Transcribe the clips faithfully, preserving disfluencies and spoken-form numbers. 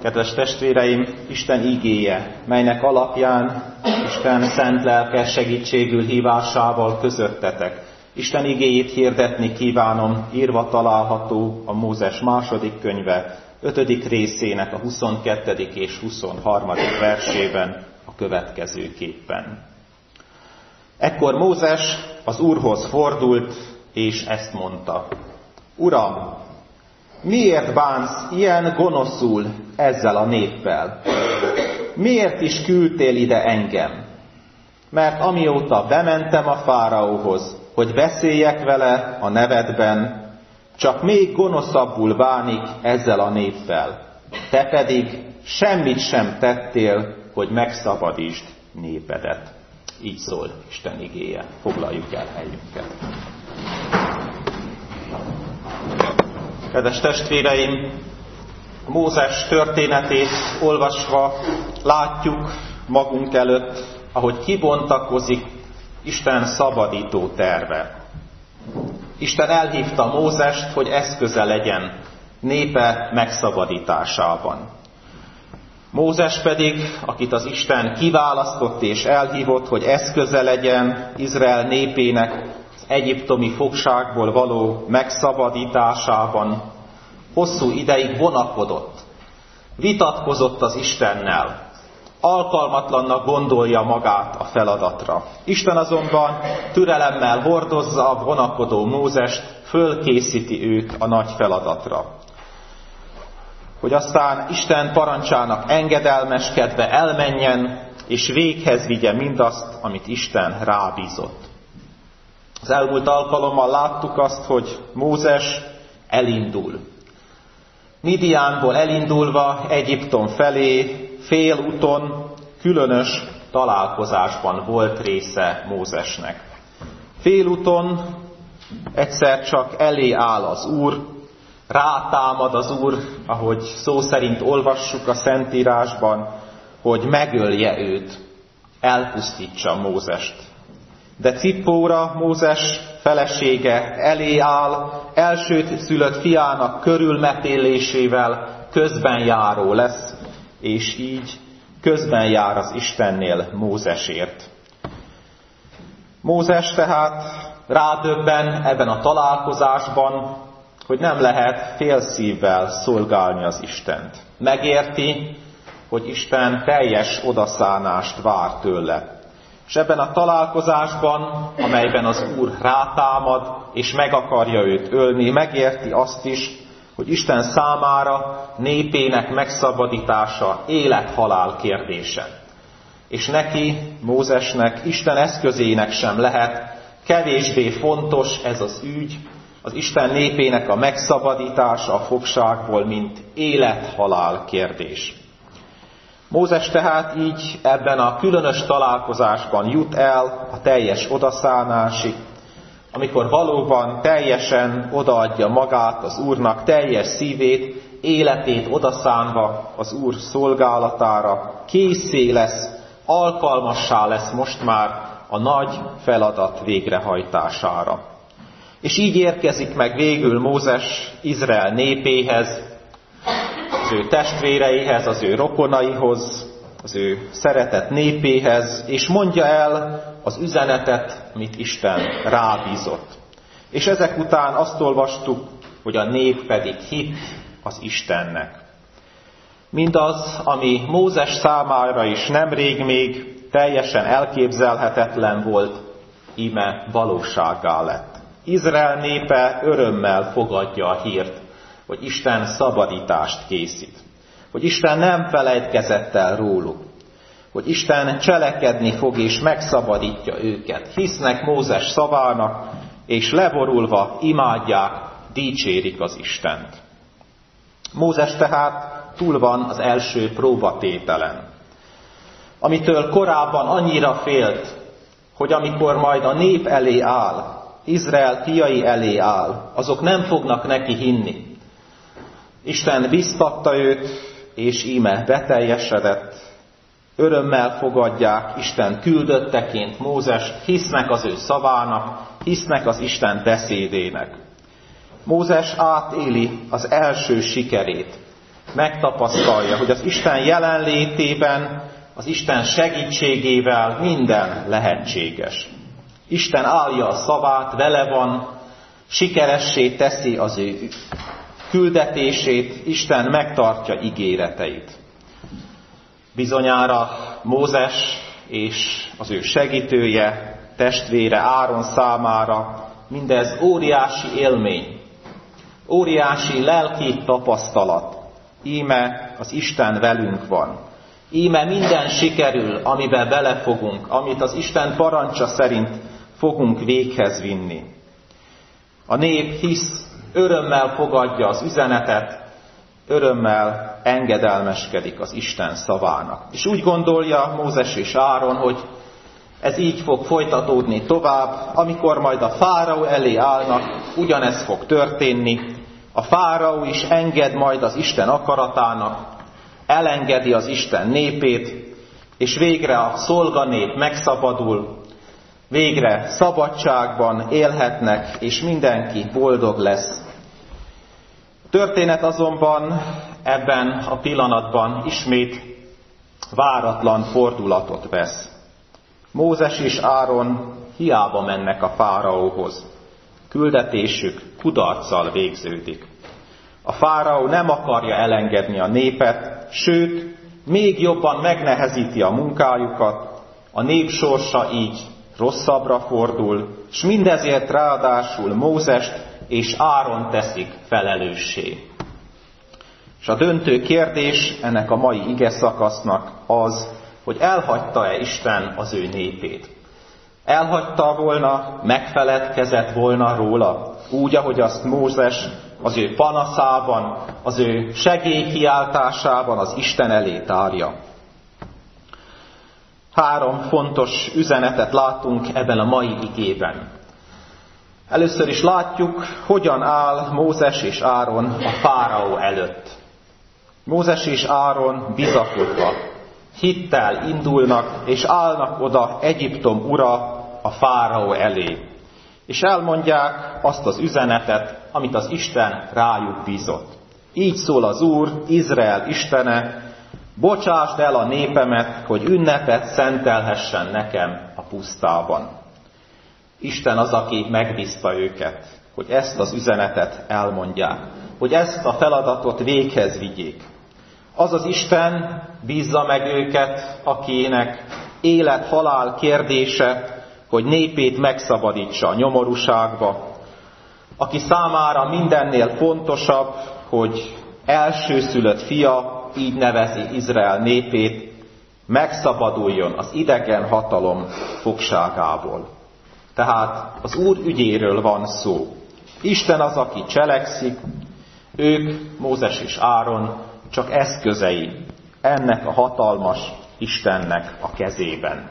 Kedves testvéreim, Isten igéje, melynek alapján Isten szent lelke segítségül hívásával közöttetek. Isten igéjét hirdetni kívánom, írva található a Mózes második könyve, ötödik részének a huszonkettedik és huszonharmadik versében a következőképpen. Ekkor Mózes az Úrhoz fordult, és ezt mondta: Uram, miért bánsz ilyen gonoszul ezzel a néppel? Miért is küldtél ide engem? Mert amióta bementem a fáraóhoz, hogy beszéljek vele a nevedben, csak még gonoszabbul bánik ezzel a néppel. Te pedig semmit sem tettél, hogy megszabadítsd népedet. Így szól Isten igéje. Foglaljuk el helyünket. Kedves testvéreim, Mózes történetét olvasva látjuk magunk előtt, ahogy kibontakozik Isten szabadító terve. Isten elhívta Mózest, hogy eszköze legyen népe megszabadításában. Mózes pedig, akit az Isten kiválasztott és elhívott, hogy eszköze legyen Izrael népének az egyiptomi fogságból való megszabadításában, hosszú ideig vonakodott, vitatkozott az Istennel, alkalmatlannak gondolja magát a feladatra. Isten azonban türelemmel hordozza a vonakodó Mózest, fölkészíti őt a nagy feladatra. Hogy aztán Isten parancsának engedelmeskedve elmenjen, és véghez vigye mindazt, amit Isten rábízott. Az elmúlt alkalommal láttuk azt, hogy Mózes elindul. Midiánból elindulva Egyiptom felé, félúton különös találkozásban volt része Mózesnek. Félúton egyszer csak elé áll az Úr, rátámad az Úr, ahogy szó szerint olvassuk a Szentírásban, hogy megölje őt, elpusztítsa Mózest. De Cippóra, Mózes felesége elé áll, elsőt szülött fiának körülmetélésével közbenjáró lesz, és így közben jár az Istennél Mózesért. Mózes tehát rádöbben ebben a találkozásban, hogy nem lehet félszívvel szolgálni az Istent. Megérti, hogy Isten teljes odaszánást vár tőle. És ebben a találkozásban, amelyben az Úr rátámad, és meg akarja őt ölni, megérti azt is, hogy Isten számára népének megszabadítása élet-halál kérdése. És neki, Mózesnek, Isten eszközének sem lehet kevésbé fontos ez az ügy, az Isten népének a megszabadítása a fogságból, mint élet-halál kérdés. Mózes tehát így ebben a különös találkozásban jut el a teljes odaszánásig, amikor valóban teljesen odaadja magát az Úrnak, teljes szívét, életét odaszánva az Úr szolgálatára, készé lesz, alkalmassá lesz most már a nagy feladat végrehajtására. És így érkezik meg végül Mózes Izrael népéhez, az ő testvéreihez, az ő rokonaihoz, az ő szeretett népéhez, és mondja el az üzenetet, amit Isten rábízott. És ezek után azt olvastuk, hogy a nép pedig hitt az Istennek. Mindaz, ami Mózes számára is nemrég még teljesen elképzelhetetlen volt, íme valósággá lett. Izrael népe örömmel fogadja a hírt, hogy Isten szabadítást készít, hogy Isten nem felejtkezett el róluk, hogy Isten cselekedni fog és megszabadítja őket. Hisznek Mózes szavának, és leborulva imádják, dicsérik az Istent. Mózes tehát túl van az első próbatételen, amitől korábban annyira félt, hogy amikor majd a nép elé áll, Izrael fiai elé áll, azok nem fognak neki hinni. Isten biztatta őt, és íme beteljesedett. Örömmel fogadják Isten küldötteként Mózest, hisznek az ő szavának, hisznek az Isten beszédének. Mózes átéli az első sikerét. megtapasztalja, hogy az Isten jelenlétében, az Isten segítségével minden lehetséges. Isten állja a szavát, vele van, sikeressé teszi az ő küldetését, Isten megtartja ígéreteit. Bizonyára Mózes és az ő segítője, testvére Áron számára mindez óriási élmény, óriási lelki tapasztalat. Íme az Isten velünk van. Íme minden sikerül, amiben belefogunk, amit az Isten parancsa szerint fogunk véghez vinni. A nép hisz, örömmel fogadja az üzenetet, örömmel engedelmeskedik az Isten szavának. És úgy gondolja Mózes és Áron, hogy ez így fog folytatódni tovább, amikor majd a fáraó elé állnak, ugyanez fog történni. A fáraó is enged majd az Isten akaratának, elengedi az Isten népét, és végre a szolganép megszabadul, végre szabadságban élhetnek, és mindenki boldog lesz. A történet azonban ebben a pillanatban ismét váratlan fordulatot vesz. Mózes és Áron hiába mennek a fáraóhoz. Küldetésük kudarccal végződik. A fáraó nem akarja elengedni a népet, sőt, még jobban megnehezíti a munkájukat, a nép sorsa így rosszabbra fordul, és mindezért ráadásul Mózest és Áron teszik felelőssé. És a döntő kérdés ennek a mai ige szakasznak az, hogy elhagyta-e Isten az ő népét. Elhagyta volna, megfeledkezett volna róla, úgy, ahogy azt Mózes az ő panaszában, az ő segélykiáltásában az Isten elé tárja. Három fontos üzenetet látunk ebben a mai igében. Először is látjuk, hogyan áll Mózes és Áron a fáraó előtt. Mózes és Áron bizakodva, hittel indulnak, és állnak oda Egyiptom ura a fáraó elé. És elmondják azt az üzenetet, amit az Isten rájuk bízott. Így szól az Úr, Izrael Istene, bocsásd el a népemet, hogy ünnepet szentelhessen nekem a pusztában. Isten az, aki megbízta őket, hogy ezt az üzenetet elmondják, hogy ezt a feladatot véghez vigyék. Az az Isten bízza meg őket, akinek élet-halál kérdése, hogy népét megszabadítsa a nyomorúságba, aki számára mindennél fontosabb, hogy elsőszülött fia, így nevezi Izrael népét, megszabaduljon az idegen hatalom fogságából. Tehát az Úr ügyéről van szó. Isten az, aki cselekszik, ők, Mózes és Áron, csak eszközei ennek a hatalmas Istennek a kezében.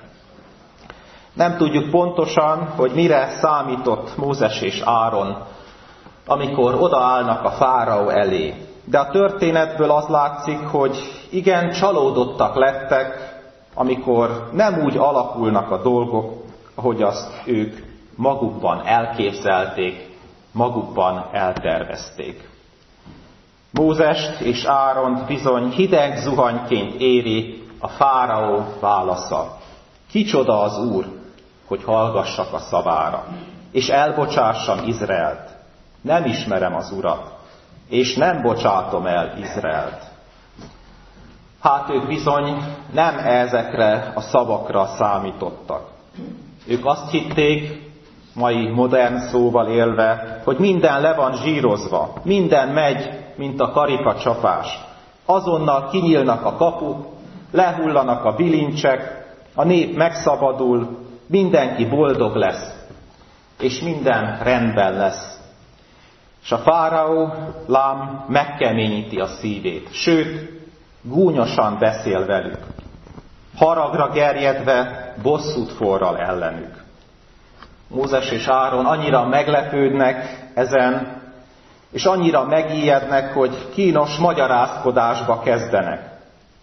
Nem tudjuk pontosan, hogy mire számított Mózes és Áron, amikor odaállnak a fáraó elé. De a történetből az látszik, hogy igen, csalódottak lettek, amikor nem úgy alakulnak a dolgok, ahogy azt ők magukban elképzelték, magukban eltervezték. Mózest és Áront bizony hideg zuhanyként éri a fáraó válasza. Kicsoda az Úr, hogy hallgassak a szavára, és elbocsássam Izraelt. Nem ismerem az Urat, és nem bocsátom el Izraelt. Hát ők bizony nem ezekre a szavakra számítottak. Ők azt hitték, mai modern szóval élve, hogy minden le van zsírozva, minden megy, mint a karikacsapás. Azonnal kinyílnak a kapuk, lehullanak a bilincsek, a nép megszabadul, mindenki boldog lesz, és minden rendben lesz. És a fáraó lám megkeményíti a szívét, sőt, gúnyosan beszél velük. Haragra gerjedve bosszút forral ellenük. Mózes és Áron annyira meglepődnek ezen, és annyira megijednek, hogy kínos magyarázkodásba kezdenek.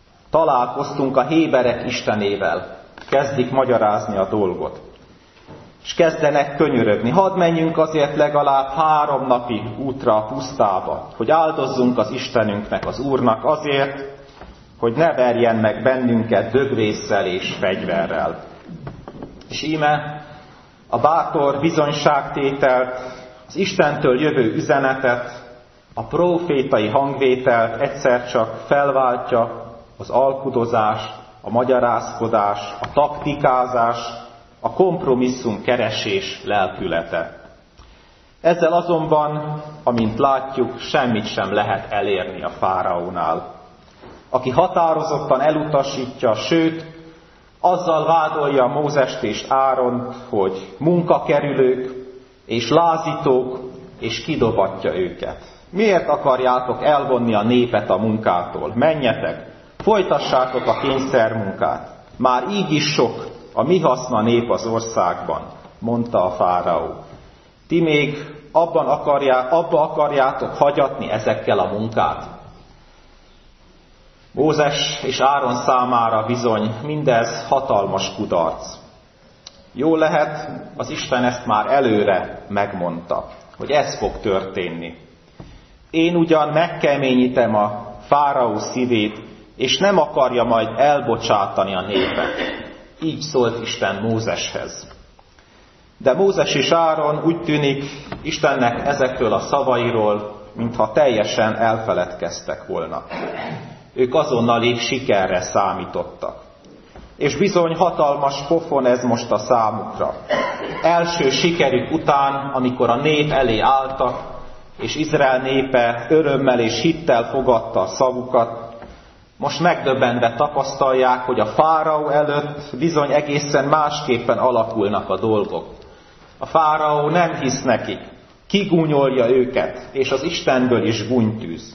Találkoztunk a héberek istenével, kezdik magyarázni a dolgot. és kezdenek könyörögni. Hadd menjünk azért legalább három napi útra a pusztába, hogy áldozzunk az Istenünknek, az Úrnak azért, hogy ne verjen meg bennünket dögvésszel és fegyverrel. És íme a bátor bizonyságtételt, az Istentől jövő üzenetet, a prófétai hangvételt egyszer csak felváltja az alkudozás, a magyarázkodás, a taktikázás, a kompromisszum keresés lelkülete. Ezzel azonban, amint látjuk, semmit sem lehet elérni a fáraónál, aki határozottan elutasítja, sőt, azzal vádolja Mózest és Áront, hogy munkakerülők és lázítók, és kidobatja őket. Miért akarjátok elvonni a népet a munkától? Menjetek, folytassátok a kényszermunkát. Már így is sok a mi haszna nép az országban, mondta a fáraó. Ti még abban akarjá, abba akarjátok hagyatni ezekkel a munkát? Mózes és Áron számára bizony mindez hatalmas kudarc. Jól lehet, az Isten ezt már előre megmondta, hogy ez fog történni. Én ugyan megkeményítem a fáraó szívét, és nem akarja majd elbocsátani a népet. Így szólt Isten Mózeshez. De Mózes és Áron úgy tűnik Istennek ezekről a szavairól, mintha teljesen elfeledkeztek volna. Ők azonnali sikerre számítottak. És bizony hatalmas pofon ez most a számukra. Első sikerük után, amikor a nép elé álltak, és Izrael népe örömmel és hittel fogadta a szavukat, most megdöbbenve tapasztalják, hogy a fáraó előtt bizony egészen másképpen alakulnak a dolgok. A fáraó nem hisz nekik, kigúnyolja őket, és az Istenből is gúnytűz.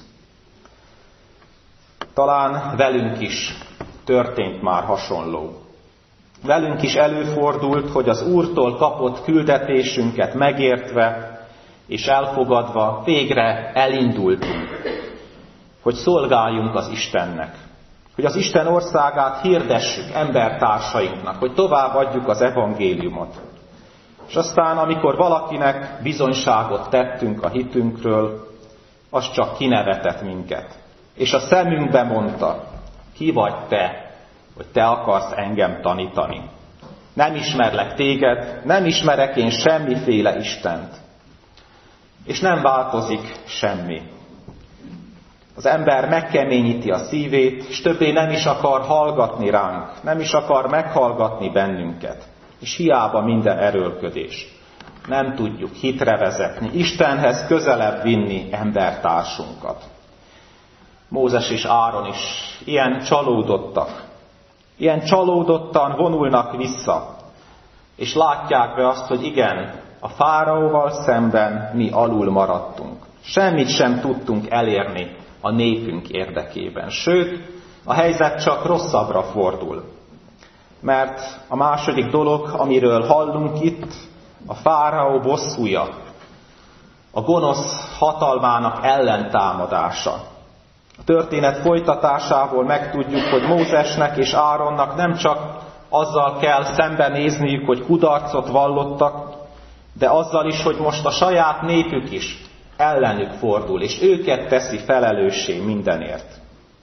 Talán velünk is történt már hasonló. Velünk is előfordult, hogy az Úrtól kapott küldetésünket megértve és elfogadva végre elindultunk, hogy szolgáljunk az Istennek, hogy az Isten országát hirdessük embertársainknak, hogy továbbadjuk az evangéliumot. És aztán, amikor valakinek bizonyságot tettünk a hitünkről, az csak kinevetett minket. És a szemünkbe mondta, ki vagy te, hogy te akarsz engem tanítani. Nem ismerlek téged, nem ismerek én semmiféle Istent. És nem változik semmi. Az ember megkeményíti a szívét, és többé nem is akar hallgatni ránk, nem is akar meghallgatni bennünket. És hiába minden erőlködés. Nem tudjuk hitre vezetni, Istenhez közelebb vinni embertársunkat. Mózes és Áron is ilyen csalódottak, ilyen csalódottan vonulnak vissza, és látják be azt, hogy igen, a fáraóval szemben mi alul maradtunk. Semmit sem tudtunk elérni a népünk érdekében. Sőt, a helyzet csak rosszabbra fordul. Mert a második dolog, amiről hallunk itt, a fáraó bosszúja, a gonosz hatalmának ellentámadása. A történet folytatásából megtudjuk, hogy Mózesnek és Áronnak nem csak azzal kell szembenézniük, hogy kudarcot vallottak, de azzal is, hogy most a saját népük is ellenük fordul, és őket teszi felelőssé mindenért.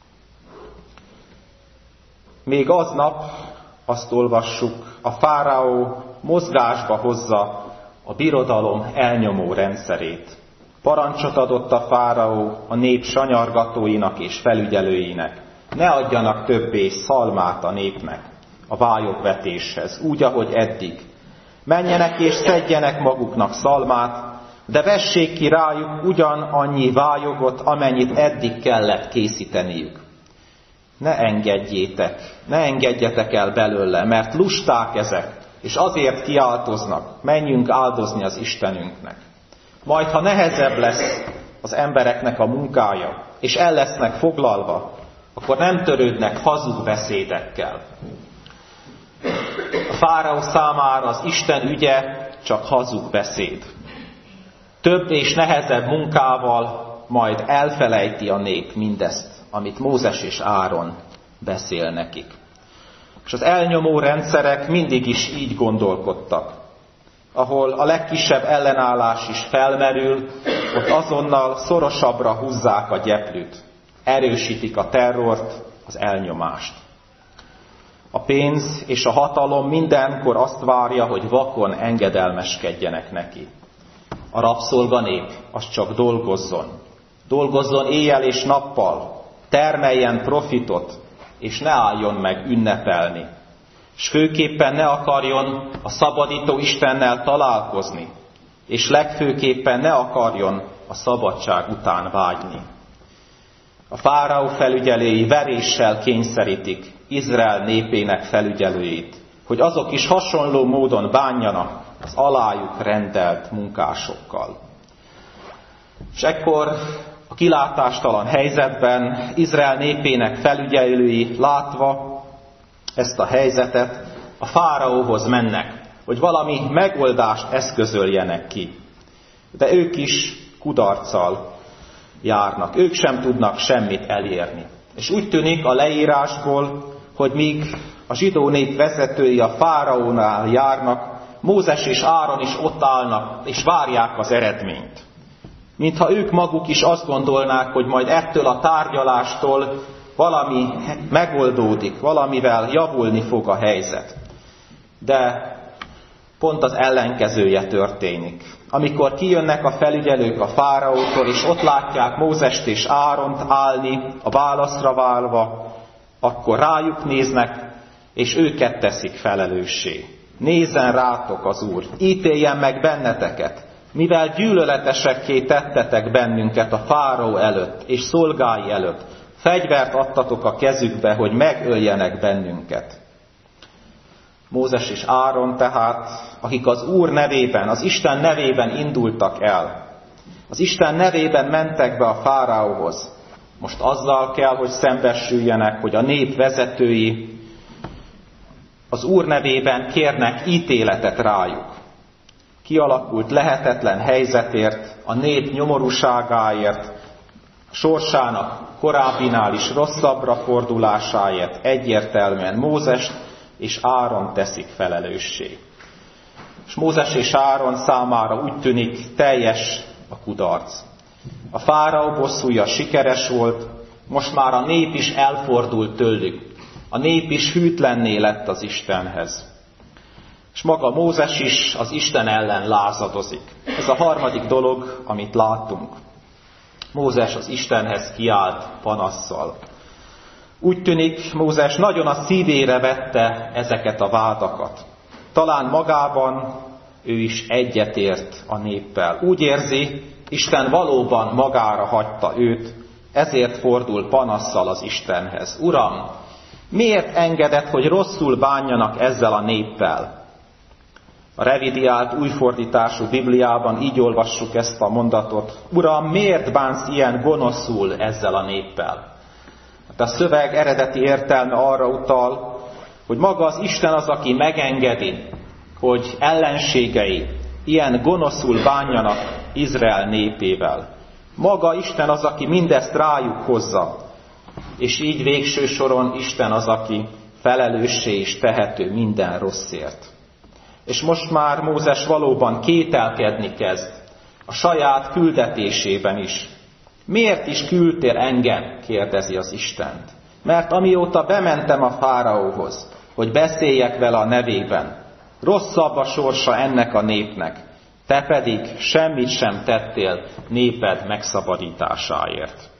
Még aznap, azt olvassuk, a fáraó mozgásba hozza a birodalom elnyomó rendszerét. Parancsot adott a fáraó a nép sanyargatóinak és felügyelőinek. Ne adjanak többé szalmát a népnek a vályogvetéshez, úgy, ahogy eddig. Menjenek és szedjenek maguknak szalmát, de vessék ki rájuk ugyanannyi vályogot, amennyit eddig kellett készíteniük. Ne engedjétek, ne engedjetek el belőle, mert lusták ezek, és azért kiáltoznak, menjünk áldozni az Istenünknek. Majd, ha nehezebb lesz az embereknek a munkája, és el lesznek foglalva, akkor nem törődnek hazug beszédekkel. A fáraó számára az Isten ügye csak hazug beszéd. Több és nehezebb munkával majd elfelejti a nép mindezt, amit Mózes és Áron beszél nekik. És az elnyomó rendszerek mindig is így gondolkodtak. ahol a legkisebb ellenállás is felmerül, ott azonnal szorosabbra húzzák a gyeplőt, erősítik a terrort, az elnyomást. A pénz és a hatalom mindenkor azt várja, hogy vakon engedelmeskedjenek neki. A rabszolganép az csak dolgozzon. Dolgozzon éjjel és nappal, termeljen profitot, és ne álljon meg ünnepelni. És főképpen ne akarjon a szabadító Istennel találkozni, és legfőképpen ne akarjon a szabadság után vágyni. A fáraó felügyelői veréssel kényszerítik Izrael népének felügyelőit, hogy azok is hasonló módon bánjanak az alájuk rendelt munkásokkal. És ekkor a kilátástalan helyzetben Izrael népének felügyelői látva ezt a helyzetet a fáraóhoz mennek, hogy valami megoldást eszközöljenek ki. De ők is kudarccal járnak, ők sem tudnak semmit elérni. És úgy tűnik a leírásból, hogy míg a zsidó nép vezetői a fáraónál járnak, Mózes és Áron is ott állnak, és várják az eredményt. Mintha ők maguk is azt gondolnák, hogy majd ettől a tárgyalástól valami megoldódik, valamivel javulni fog a helyzet. De pont az ellenkezője történik. Amikor kijönnek a felügyelők a fáraótól, és ott látják Mózest és Áront állni, a válaszra válva, akkor rájuk néznek, és őket teszik felelőssé. Nézzen rátok az Úr, ítéljen meg benneteket, mivel gyűlöletesekké tettetek bennünket a fáraó előtt és szolgái előtt, fegyvert adtatok a kezükbe, hogy megöljenek bennünket. Mózes és Áron tehát, akik az Úr nevében, az Isten nevében indultak el, az Isten nevében mentek be a fáraóhoz, most azzal kell, hogy szembesüljenek, hogy a nép vezetői az Úr nevében kérnek ítéletet rájuk. Kialakult lehetetlen helyzetért, a nép nyomorúságáért, sorsának korábbinál is rosszabbra fordulásáért egyértelműen Mózest és Áron teszik felelőssé. És Mózes és Áron számára úgy tűnik teljes a kudarc. A fáraó bosszúja sikeres volt, most már a nép is elfordult tőlük. A nép is hűtlenné lett az Istenhez. És maga Mózes is az Isten ellen lázadozik. Ez a harmadik dolog, amit látunk. Mózes az Istenhez kiált panasszal. Úgy tűnik, Mózes nagyon a szívére vette ezeket a vádakat. Talán magában ő is egyetért a néppel. Úgy érzi, Isten valóban magára hagyta őt, ezért fordul panasszal az Istenhez. Uram, miért engedett, hogy rosszul bánjanak ezzel a néppel? A revidiált újfordítású Bibliában így olvassuk ezt a mondatot. Uram, miért bánsz ilyen gonoszul ezzel a néppel? Hát a szöveg eredeti értelme arra utal, hogy maga az Isten az, aki megengedi, hogy ellenségei ilyen gonoszul bánjanak Izrael népével. Maga Isten az, aki mindezt rájuk hozza, és így végső soron Isten az, aki felelőssé is tehető minden rosszért. És most már Mózes valóban kételkedni kezd a saját küldetésében is. Miért is küldtél engem? Kérdezi az Istent. Mert amióta bementem a fáraóhoz, hogy beszéljek vele a nevében, rosszabb a sorsa ennek a népnek, te pedig semmit sem tettél néped megszabadításáért.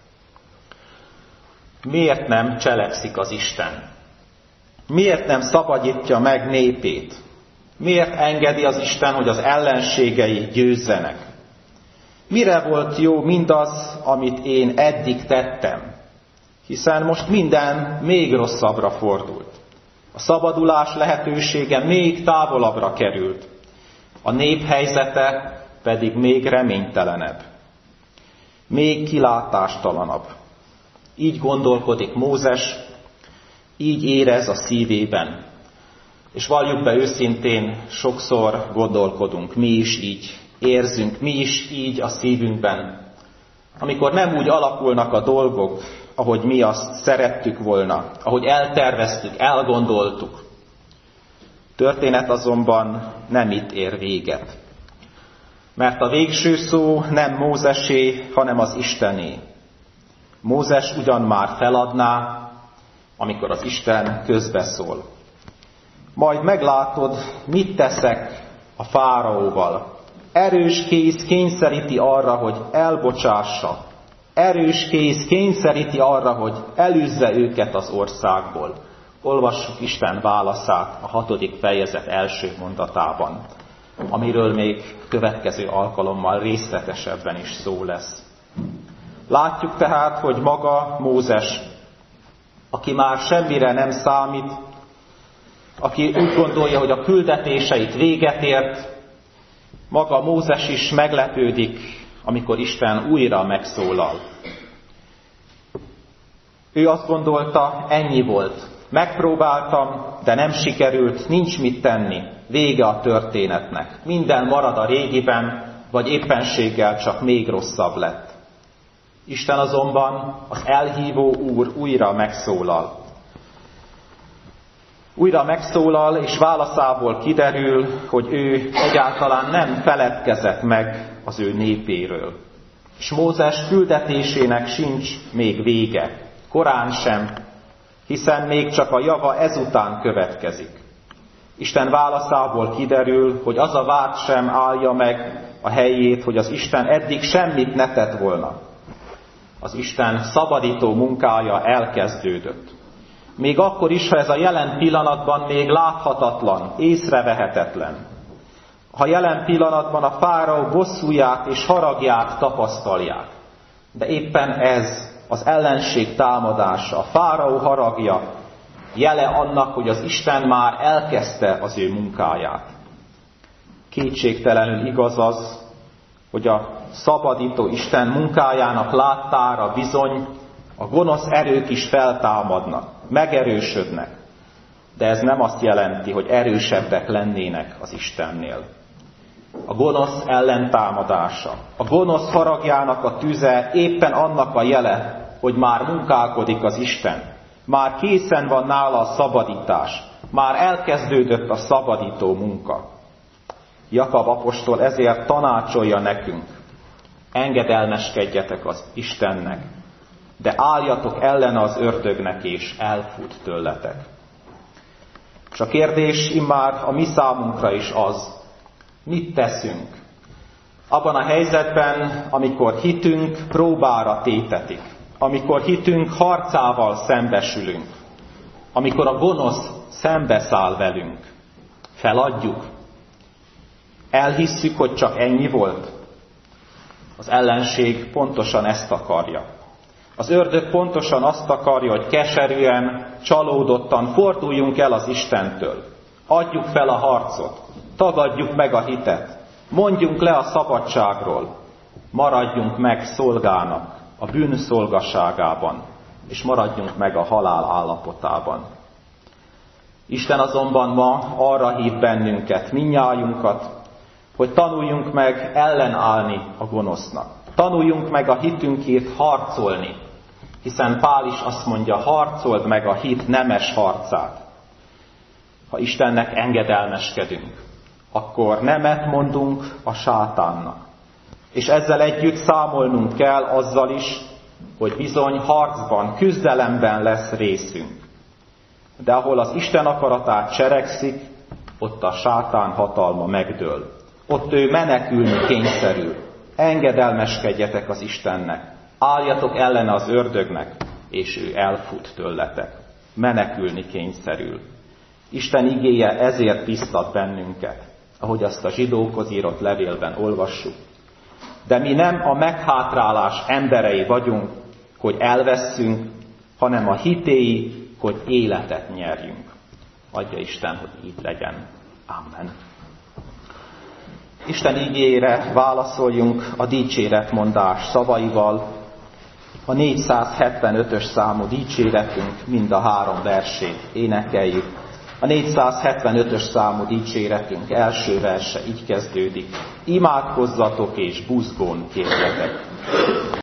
Miért nem cselekszik az Isten? Miért nem szabadítja meg népét? Miért engedi az Isten, hogy az ellenségei győzzenek? Mire volt jó mindaz, amit én eddig tettem? Hiszen most minden még rosszabbra fordult. A szabadulás lehetősége még távolabbra került. A nép helyzete pedig még reménytelenebb. Még kilátástalanabb. Így gondolkodik Mózes, így érez a szívében. És valljuk be őszintén, sokszor gondolkodunk, mi is így érzünk, mi is így a szívünkben. Amikor nem úgy alakulnak a dolgok, ahogy mi azt szerettük volna, ahogy elterveztük, elgondoltuk. történet azonban nem itt ér véget. Mert a végső szó nem Mózesé, hanem az Istené. Mózes ugyan már feladná, amikor az Isten közbeszól. Majd meglátod, mit teszek a fáraóval. Erős kéz kényszeríti arra, hogy elbocsássa. Erős kéz kényszeríti arra, hogy elűzze őket az országból. Olvassuk Isten válaszát a hatodik fejezet első mondatában, amiről még következő alkalommal részletesebben is szó lesz. Látjuk tehát, hogy maga Mózes, aki már semmire nem számít, aki úgy gondolja, hogy a küldetéseit véget ért, maga Mózes is meglepődik, amikor Isten újra megszólal. Ő azt gondolta, ennyi volt. Megpróbáltam, de nem sikerült, nincs mit tenni. Vége a történetnek. Minden marad a régiben, vagy éppenséggel csak még rosszabb lett. Isten azonban, az elhívó Úr újra megszólal. Újra megszólal, és válaszából kiderül, hogy ő egyáltalán nem feledkezett meg az ő népéről. És Mózes küldetésének sincs még vége, korán sem, hiszen még csak a java ezután következik. Isten válaszából kiderül, hogy az a vád sem állja meg a helyét, hogy az Isten eddig semmit ne tett volna. Az Isten szabadító munkája elkezdődött. Még akkor is, ha ez a jelen pillanatban még láthatatlan, észrevehetetlen. Ha jelen pillanatban a fáraó bosszúját és haragját tapasztalják. De éppen ez az ellenség támadása, a fáraó haragja jele annak, hogy az Isten már elkezdte az ő munkáját. Kétségtelenül igaz az, hogy a szabadító Isten munkájának láttára bizony a gonosz erők is feltámadnak, megerősödnek. De ez nem azt jelenti, hogy erősebbek lennének az Istennél. A gonosz ellentámadása, a gonosz haragjának a tüze éppen annak a jele, hogy már munkálkodik az Isten. Már készen van nála a szabadítás, már elkezdődött a szabadító munka. Jakab apostol ezért tanácsolja nekünk, engedelmeskedjetek az Istennek, de álljatok ellene az ördögnek, és elfut tőletek. És a kérdés immár a mi számunkra is az, mit teszünk abban a helyzetben, amikor hitünk próbára tétetik, amikor hitünk harcával szembesülünk, amikor a gonosz szembeszáll velünk. Feladjuk? Elhisszük, hogy csak ennyi volt? Az ellenség pontosan ezt akarja. Az ördög pontosan azt akarja, hogy keserűen, csalódottan forduljunk el az Istentől. Adjuk fel a harcot, tagadjuk meg a hitet, mondjunk le a szabadságról, maradjunk meg szolgának a bűn szolgaságában, és maradjunk meg a halál állapotában. Isten azonban ma arra hív bennünket, mindnyájunkat, hogy tanuljunk meg ellenállni a gonosznak. Tanuljunk meg a hitünkért harcolni, hiszen Pál is azt mondja, harcold meg a hit nemes harcát. Ha Istennek engedelmeskedünk, akkor nemet mondunk a sátánnak. És ezzel együtt számolnunk kell azzal is, hogy bizony harcban, küzdelemben lesz részünk. De ahol az Isten akaratát cselekszik, ott a sátán hatalma megdől. Ott ő menekülni kényszerül. Engedelmeskedjetek az Istennek. Álljatok ellene az ördögnek, és ő elfut tőletek. Menekülni kényszerül. Isten igéje ezért biztat bennünket, ahogy azt a zsidókhoz írott levélben olvassuk. De mi nem a meghátrálás emberei vagyunk, hogy elvesszünk, hanem a hitéi, hogy életet nyerjünk. Adja Isten, hogy így legyen. Amen. Isten igéjére válaszoljunk a dicséretmondás szavaival. A négyszázhetvenötös számú dicséretünk mind a három versét énekeljük. A négyszázhetvenötös számú dicséretünk első verse így kezdődik. Imádkozzatok és buzgón kérjetek.